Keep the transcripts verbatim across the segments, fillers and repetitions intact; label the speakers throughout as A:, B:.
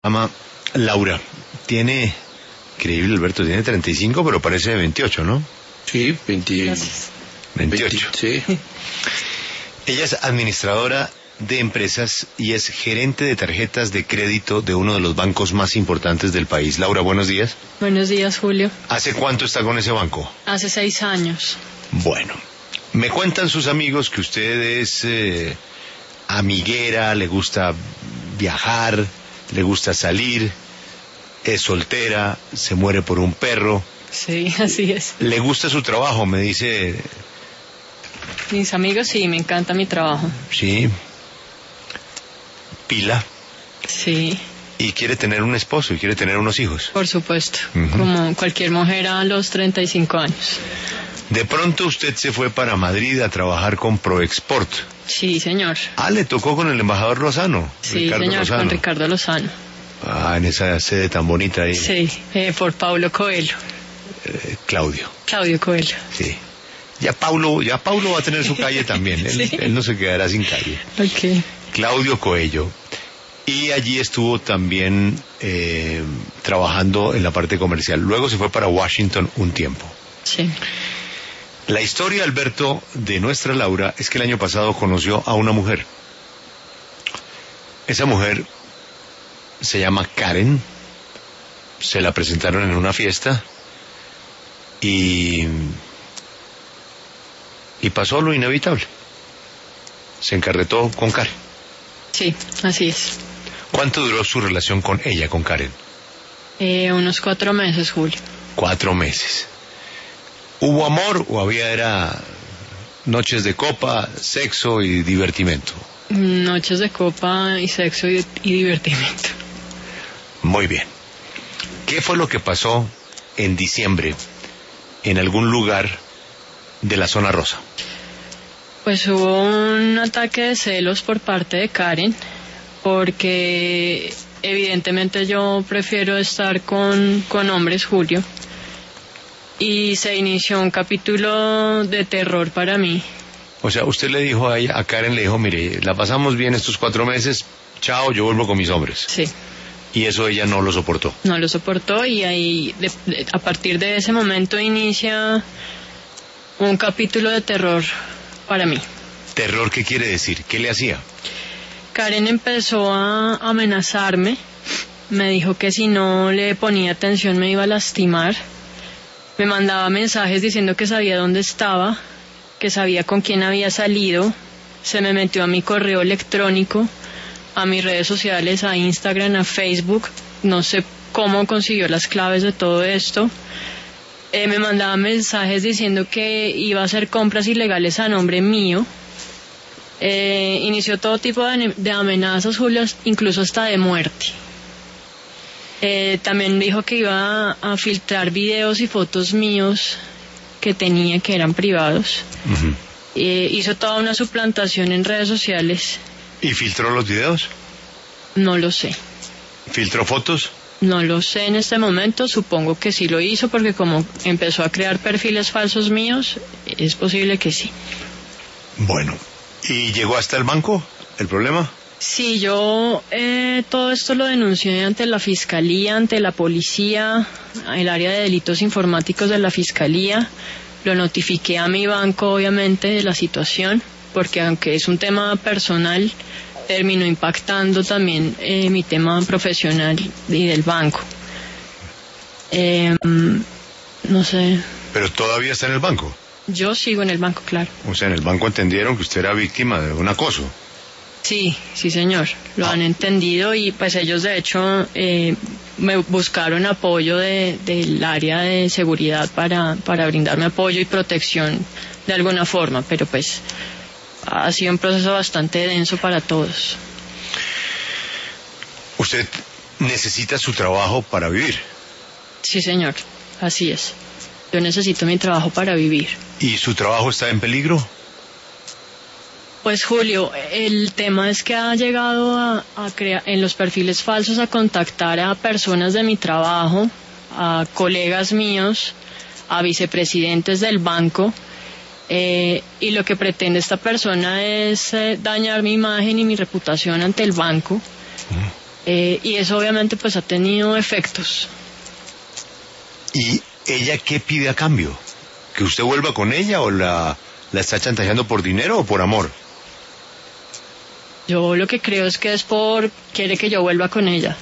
A: Ama Laura. Tiene, increíble Alberto, tiene treinta y cinco, pero parece de veintiocho, ¿no?
B: Sí, veinte,
A: veintiocho.
B: veinte, sí.
A: Ella es administradora de empresas y es gerente de tarjetas de crédito de uno de los bancos más importantes del país. Laura, buenos días.
C: Buenos días, Julio.
A: ¿Hace cuánto está con ese banco?
C: Hace seis años.
A: Bueno, me cuentan sus amigos que usted es eh, amiguera, le gusta viajar, le gusta salir, es soltera, se muere por un perro.
C: Sí, así es.
A: Le gusta su trabajo, me dice.
C: Mis amigos, sí, me encanta mi trabajo.
A: Sí. Pila.
C: Sí.
A: Y quiere tener un esposo y quiere tener unos hijos.
C: Por supuesto,
A: uh-huh.
C: Como cualquier mujer a los treinta y cinco años.
A: De pronto usted se fue para Madrid a trabajar con ProExport.
C: Sí, señor.
A: Ah, le tocó con el embajador Lozano.
C: Sí,
A: Ricardo
C: señor,
A: Lozano.
C: con Ricardo Lozano.
A: Ah, en esa sede tan bonita ahí.
C: Sí, eh, por Paulo Coelho.
A: Eh, Claudio.
C: Claudio Coelho.
A: Sí. Ya Paulo, ya Paulo va a tener su calle también. Él,
C: ¿Sí?
A: él no se quedará sin calle.
C: Ok.
A: Claudio Coelho. Y allí estuvo también eh, trabajando en la parte comercial. Luego se fue para Washington un tiempo.
C: Sí.
A: La historia, Alberto, de nuestra Laura es que el año pasado conoció a una mujer. Esa mujer se llama Karen. Se la presentaron en una fiesta y y pasó lo inevitable. Se encarretó con Karen.
C: Sí, así es.
A: ¿Cuánto duró su relación con ella, con Karen?
C: Eh, unos cuatro meses, Julio.
A: Cuatro meses. ¿Hubo amor o había era noches de copa, sexo y divertimento?
C: Noches de copa y sexo y, y divertimento.
A: Muy bien. ¿Qué fue lo que pasó en diciembre en algún lugar de la zona rosa?
C: Pues hubo un ataque de celos por parte de Karen, porque evidentemente yo prefiero estar con, con hombres, Julio, y se inició un capítulo de terror para mí.
A: O sea, usted le dijo a ella, a Karen le dijo, mire, la pasamos bien estos cuatro meses, chao, yo vuelvo con mis hombres.
C: Sí.
A: Y eso ella no lo soportó.
C: No lo soportó y ahí, de, de, a partir de ese momento inicia un capítulo de terror para mí.
A: ¿Terror qué quiere decir? ¿Qué le hacía?
C: Karen empezó a amenazarme, me dijo que si no le ponía atención me iba a lastimar, me mandaba mensajes diciendo que sabía dónde estaba, que sabía con quién había salido, se me metió a mi correo electrónico, a mis redes sociales, a Instagram, a Facebook, no sé cómo consiguió las claves de todo esto. Eh, me mandaba mensajes diciendo que iba a hacer compras ilegales a nombre mío. Eh, inició todo tipo de, de amenazas, Julio, incluso hasta de muerte. Eh, también dijo que iba a, a filtrar videos y fotos míos que tenía, que eran privados.
A: Uh-huh.
C: Eh, hizo toda una suplantación en redes sociales.
A: ¿Y filtró los videos?
C: No lo sé.
A: ¿Filtró fotos?
C: No lo sé en este momento, supongo que sí lo hizo, porque como empezó a crear perfiles falsos míos, es posible que sí.
A: Bueno, ¿y llegó hasta el banco el problema?
C: Sí, yo eh, todo esto lo denuncié ante la Fiscalía, ante la Policía, el área de delitos informáticos de la Fiscalía. Lo notifiqué a mi banco, obviamente, de la situación, porque aunque es un tema personal, terminó impactando también eh, mi tema profesional y del banco. Eh, no sé.
A: ¿Pero todavía está en el banco?
C: Yo sigo en el banco, claro.
A: O sea, en el banco entendieron que usted era víctima de un acoso.
C: Sí, sí señor, lo ah. han entendido y pues ellos de hecho eh, me buscaron apoyo de, del área de seguridad para, para brindarme apoyo y protección de alguna forma, pero pues ha sido un proceso bastante denso para todos.
A: ¿Usted necesita su trabajo para vivir?
C: Sí señor, así es. Yo necesito mi trabajo para vivir.
A: ¿Y su trabajo está en peligro?
C: Pues Julio, el tema es que ha llegado a, a crear en los perfiles falsos a contactar a personas de mi trabajo, a colegas míos, a vicepresidentes del banco, eh, y lo que pretende esta persona es eh, dañar mi imagen y mi reputación ante el banco. Eh, y eso obviamente pues ha tenido efectos.
A: ¿Y ella qué pide a cambio? ¿Que usted vuelva con ella o la, la está chantajeando por dinero o por amor?
C: Yo lo que creo es que es por... quiere que yo vuelva con ella.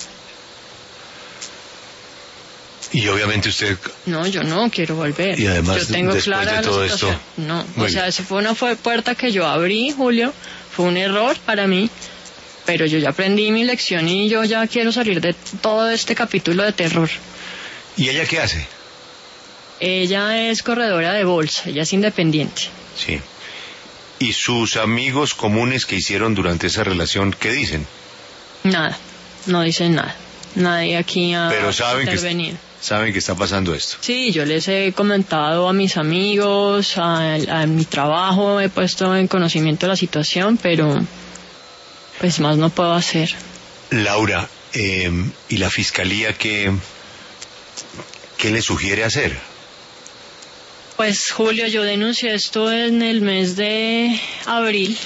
A: Y obviamente usted...
C: No, yo no quiero volver.
A: Y además,
C: yo tengo
A: después
C: clara
A: de todo
C: la situación.
A: esto...
C: No,
A: Muy
C: o sea,
A: bien.
C: esa fue una fue puerta que yo abrí, Julio. Fue un error para mí. Pero yo ya aprendí mi lección y yo ya quiero salir de todo este capítulo de terror.
A: ¿Y ella qué hace?
C: Ella es corredora de bolsa, ella es independiente.
A: Sí. ¿Y sus amigos comunes que hicieron durante esa relación, qué dicen?
C: Nada, no dicen nada. Nadie aquí ha
A: Pero saben que,
C: intervenido.
A: saben que está pasando esto.
C: Sí, yo les he comentado a mis amigos, a, a mi trabajo, he puesto en conocimiento la situación, pero pues más no puedo hacer.
A: Laura, eh, ¿y la fiscalía qué, qué le sugiere hacer?
C: Pues Julio, yo denuncié esto en el mes de abril.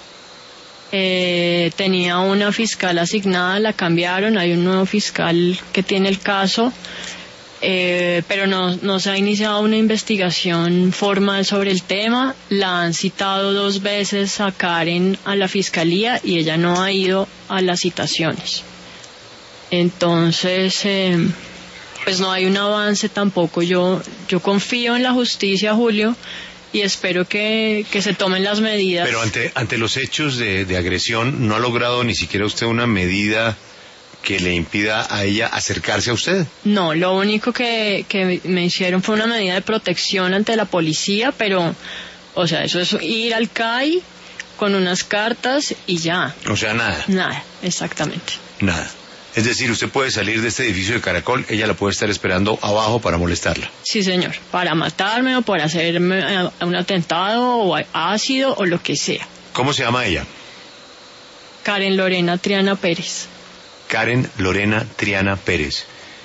C: Eh, tenía una fiscal asignada, la cambiaron, hay un nuevo fiscal que tiene el caso, eh, pero no, no se ha iniciado una investigación formal sobre el tema. La han citado dos veces a Karen a la fiscalía y ella no ha ido a las citaciones. Entonces... Eh, pues no hay un avance tampoco. Yo yo confío en la justicia, Julio, y espero que, que se tomen las medidas.
A: Pero ante ante los hechos de, de agresión, ¿no ha logrado ni siquiera usted una medida que le impida a ella acercarse a usted?
C: No, lo único que, que me hicieron fue una medida de protección ante la policía, pero, o sea, eso es ir al C A I con unas cartas y ya.
A: O sea, nada.
C: Nada, exactamente.
A: Nada. Es decir, usted puede salir de este edificio de Caracol, ella la puede estar esperando abajo para molestarla.
C: Sí, señor, para matarme o por hacerme eh, un atentado o ácido o lo que sea.
A: ¿Cómo se llama ella?
C: Karen Lorena Triana Pérez.
A: Karen Lorena Triana Pérez.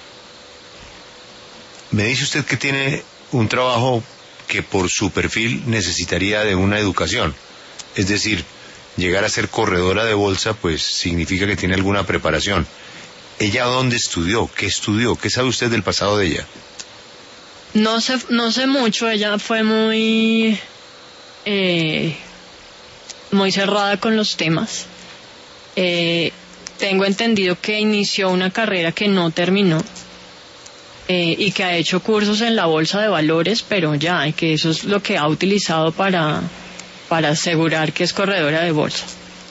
A: Me dice usted que tiene un trabajo que por su perfil necesitaría de una educación. Es decir, llegar a ser corredora de bolsa, pues significa que tiene alguna preparación. ¿Ella dónde estudió? ¿Qué estudió? ¿Qué sabe usted del pasado de ella?
C: No sé, no sé mucho, ella fue muy, eh, muy cerrada con los temas. Eh, tengo entendido que inició una carrera que no terminó eh, y que ha hecho cursos en la bolsa de valores, pero ya, que eso es lo que ha utilizado para, para asegurar que es corredora de bolsa.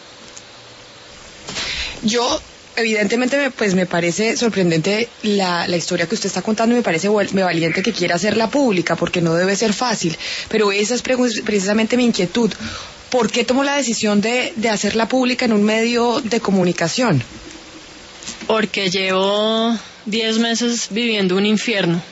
B: Yo... Evidentemente, me, pues me parece sorprendente la, la historia que usted está contando y me parece me valiente que quiera hacerla pública porque no debe ser fácil, pero esa es pre- precisamente mi inquietud. ¿Por qué tomó la decisión de, de hacerla pública en un medio de comunicación?
C: Porque llevo diez meses viviendo un infierno.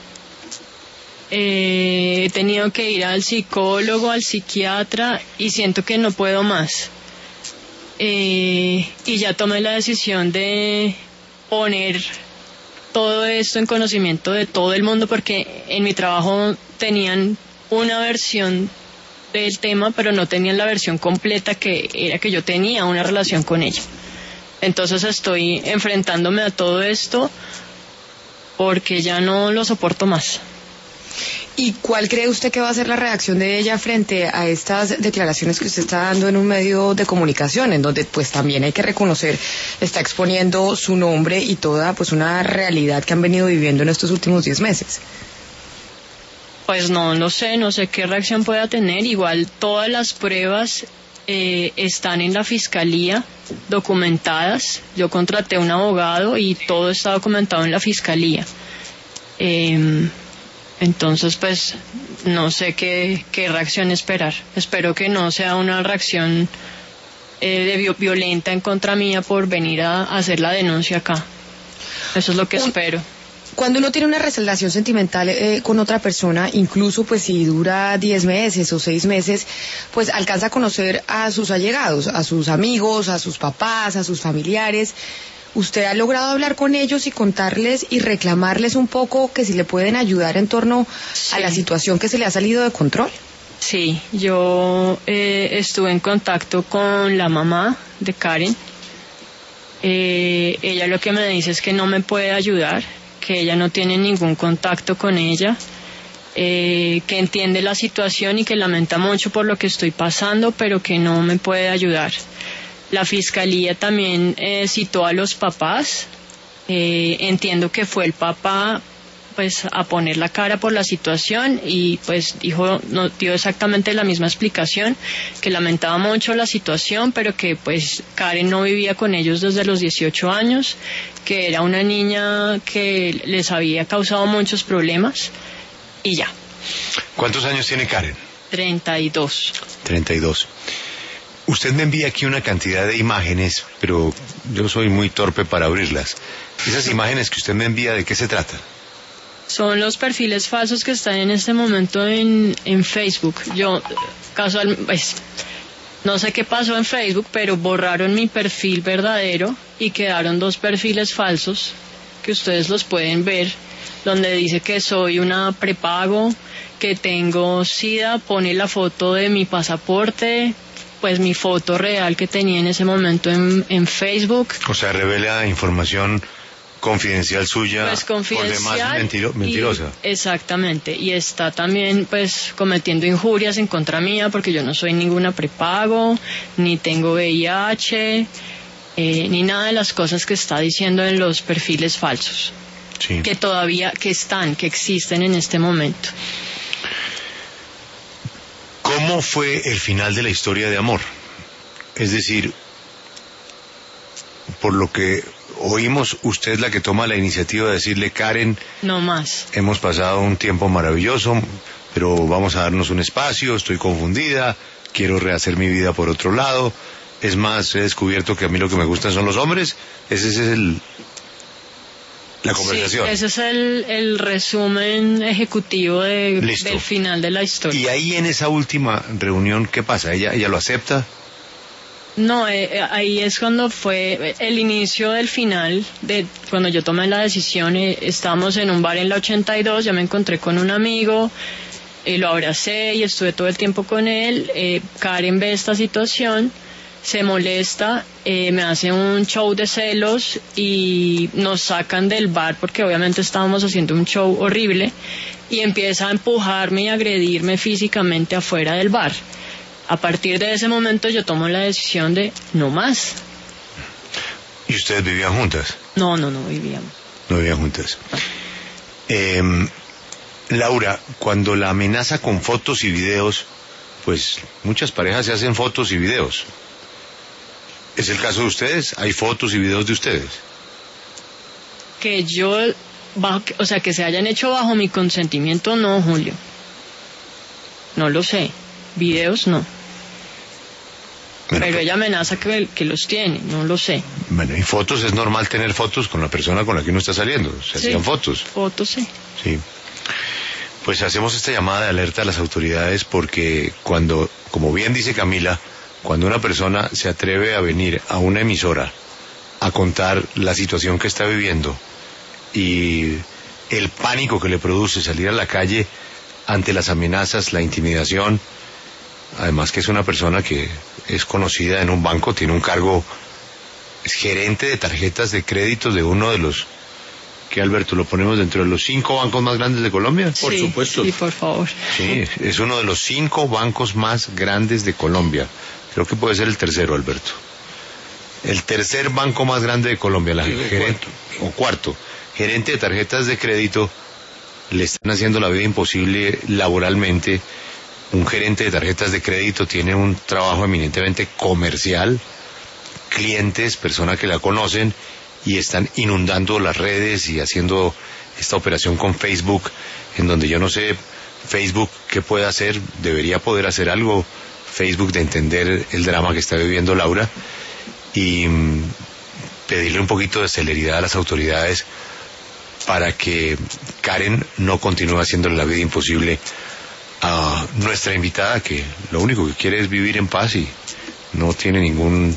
C: Eh, he tenido que ir al psicólogo, al psiquiatra y siento que no puedo más. Eh, y ya tomé la decisión de poner todo esto en conocimiento de todo el mundo porque en mi trabajo tenían una versión del tema pero no tenían la versión completa que era que yo tenía una relación con ella. Entonces estoy enfrentándome a todo esto porque ya no lo soporto más.
B: ¿Y cuál cree usted que va a ser la reacción de ella frente a estas declaraciones que usted está dando en un medio de comunicación, en donde pues también hay que reconocer, está exponiendo su nombre y toda pues una realidad que han venido viviendo en estos últimos diez meses?
C: Pues no lo sé, no sé qué reacción pueda tener. Igual todas las pruebas eh, están en la fiscalía documentadas. Yo contraté un abogado y todo está documentado en la fiscalía. Eh, Entonces, pues, no sé qué, qué reacción esperar. Espero que no sea una reacción eh, de vi- violenta en contra mía por venir a, a hacer la denuncia acá. Eso es lo que
B: Un,
C: espero.
B: Cuando uno tiene una relación sentimental eh, con otra persona, incluso pues si dura diez meses o seis meses, pues alcanza a conocer a sus allegados, a sus amigos, a sus papás, a sus familiares. ¿Usted ha logrado hablar con ellos y contarles y reclamarles un poco que si le pueden ayudar en torno
C: Sí.
B: a la situación que se le ha salido de control?
C: Sí, yo eh, estuve en contacto con la mamá de Karen Eh, ella lo que me dice es que no me puede ayudar, que ella no tiene ningún contacto con ella, eh, que entiende la situación y que lamenta mucho por lo que estoy pasando, pero que no me puede ayudar. La fiscalía también eh, citó a los papás. Eh, entiendo que fue el papá pues a poner la cara por la situación y pues dijo, no, dio exactamente la misma explicación, que lamentaba mucho la situación, pero que pues Karen no vivía con ellos desde los dieciocho años, que era una niña que les había causado muchos problemas y ya.
A: ¿Cuántos años tiene Karen?
C: treinta y dos.
A: treinta y dos. Usted me envía aquí una cantidad de imágenes, pero yo soy muy torpe para abrirlas. Esas imágenes que usted me envía, ¿de qué se trata?
C: Son los perfiles falsos que están en este momento en, en Facebook. Yo, casual, pues, no sé qué pasó en Facebook, pero borraron mi perfil verdadero y quedaron dos perfiles falsos que ustedes los pueden ver, donde dice que soy una prepago, que tengo SIDA, pone la foto de mi pasaporte, pues mi foto real que tenía en ese momento en, en Facebook. O
A: sea, revela información confidencial suya,
C: pues confidencial,
A: por demás mentiro, mentirosa.
C: Y, exactamente, y está también pues cometiendo injurias en contra mía porque yo no soy ninguna prepago, ni tengo V I H, eh, ni nada de las cosas que está diciendo en los perfiles falsos,
A: sí,
C: que todavía, que están, que existen en este momento.
A: ¿Cómo fue el final de la historia de amor? Es decir, por lo que oímos, usted es la que toma la iniciativa de decirle, Karen,
C: no más.
A: Hemos pasado un tiempo maravilloso, pero vamos a darnos un espacio, estoy confundida, quiero rehacer mi vida por otro lado. Es más, he descubierto que a mí lo que me gustan son los hombres. Ese es el... la conversación.
C: Sí, ese es el, el resumen ejecutivo de, del final de la historia.
A: Y ahí en esa última reunión, ¿qué pasa? ¿Ella, ella lo acepta?
C: No, eh, ahí es cuando fue el inicio del final, de cuando yo tomé la decisión. Eh, estábamos en un bar en la ochenta y dos, ya me encontré con un amigo, eh, lo abracé y estuve todo el tiempo con él. Eh, Karen ve esta situación, se molesta, eh, me hace un show de celos y nos sacan del bar porque obviamente estábamos haciendo un show horrible, y empieza a empujarme y agredirme físicamente afuera del bar. A partir de ese momento yo tomo la decisión de no más.
A: ¿Y ustedes vivían juntas?
C: No, no, no vivíamos.
A: No vivían juntas. Ah. Eh, Laura, cuando la amenaza con fotos y videos, pues muchas parejas se hacen fotos y videos. ¿Es el caso de ustedes? ¿Hay fotos y videos de ustedes?
C: Que yo, bajo, o sea, que se hayan hecho bajo mi consentimiento, no, Julio. No lo sé. Videos, no. Bueno, pero ella amenaza que, que los tiene, no lo sé.
A: Bueno, y fotos, es normal tener fotos con la persona con la que uno está saliendo. Se
C: sí,
A: hacían fotos.
C: Fotos, sí.
A: Sí. Pues hacemos esta llamada de alerta a las autoridades porque cuando, como bien dice Camila, cuando una persona se atreve a venir a una emisora a contar la situación que está viviendo y el pánico que le produce salir a la calle ante las amenazas, la intimidación, además que es una persona que es conocida en un banco, tiene un cargo, es gerente de tarjetas de crédito de uno de los, que Alberto, lo ponemos dentro de los cinco bancos más grandes de Colombia.
C: Sí, por supuesto. Sí, por favor.
A: Sí, es uno de los cinco bancos más grandes de Colombia. Creo que puede ser el tercero, Alberto. El tercer banco más grande de Colombia, la sí, gerente, cuarto. o cuarto, gerente de tarjetas de crédito, le están haciendo la vida imposible laboralmente. Un gerente de tarjetas de crédito tiene un trabajo eminentemente comercial, clientes, personas que la conocen, y están inundando las redes y haciendo esta operación con Facebook, en donde yo no sé Facebook qué puede hacer, debería poder hacer algo Facebook de entender el drama que está viviendo Laura y mmm, pedirle un poquito de celeridad a las autoridades para que Karen no continúe haciéndole la vida imposible a nuestra invitada, que lo único que quiere es vivir en paz y no tiene ningún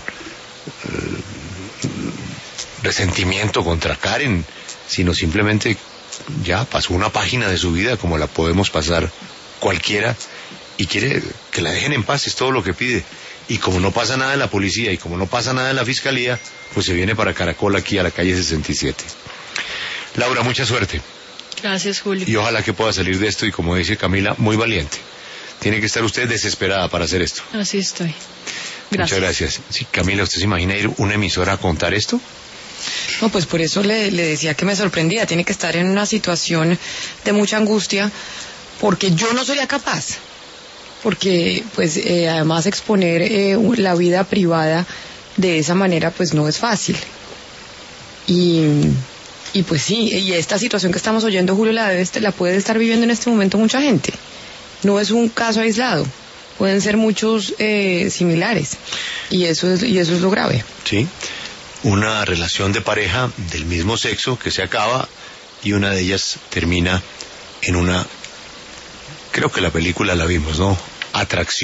A: eh, resentimiento contra Karen, sino simplemente ya pasó una página de su vida como la podemos pasar cualquiera y quiere que la dejen en paz, es todo lo que pide. Y como no pasa nada en la policía y como no pasa nada en la fiscalía, pues se viene para Caracol, aquí a la calle sesenta y siete. Laura, mucha suerte.
C: Gracias, Julio.
A: Y ojalá que pueda salir de esto y, como dice Camila, muy valiente. Tiene que estar usted desesperada para hacer esto.
C: Así estoy.
A: Muchas
C: Gracias.
A: gracias. Sí, Camila, ¿usted se imagina ir a una emisora a contar esto?
B: No, pues por eso le, le decía que me sorprendía. Tiene que estar en una situación de mucha angustia, porque yo no sería capaz. Porque, pues, eh, además exponer eh, la vida privada de esa manera, pues no es fácil. Y, y pues sí, y esta situación que estamos oyendo, Julio, la, debe, la puede estar viviendo en este momento mucha gente. No es un caso aislado. Pueden ser muchos eh, similares. Y eso es, y eso es lo grave.
A: Sí. Una relación de pareja del mismo sexo que se acaba y una de ellas termina en una, creo que la película la vimos, ¿no? Atracción.